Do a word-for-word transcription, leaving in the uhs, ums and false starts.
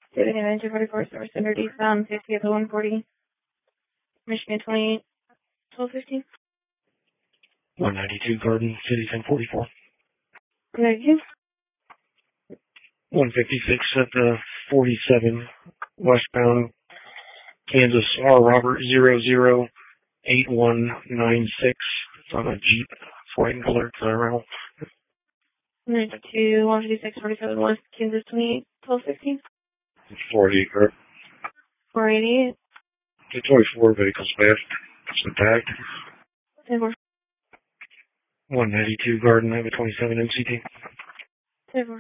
State of New Hampshire, forty-four, service center, eastbound, fiftieth to one forty. Michigan, twenty-eight, twelve fifteen. one ninety-two Garden, City, ten forty-four. one ninety-two. one fifty-six at the forty-seven, westbound, Kansas, R. Robert, zero zero eight one nine six. It's on a Jeep, white and colored, Colorado. one ninety-two, one fifty-six, forty-seven, west, Kansas, twenty-eight, twelve fifteen. forty, or four eighty-eight. the twenty-four vehicles passed. It's attacked. ten four. one ninety-two Garden, I have a twenty-seven M C T. ten four.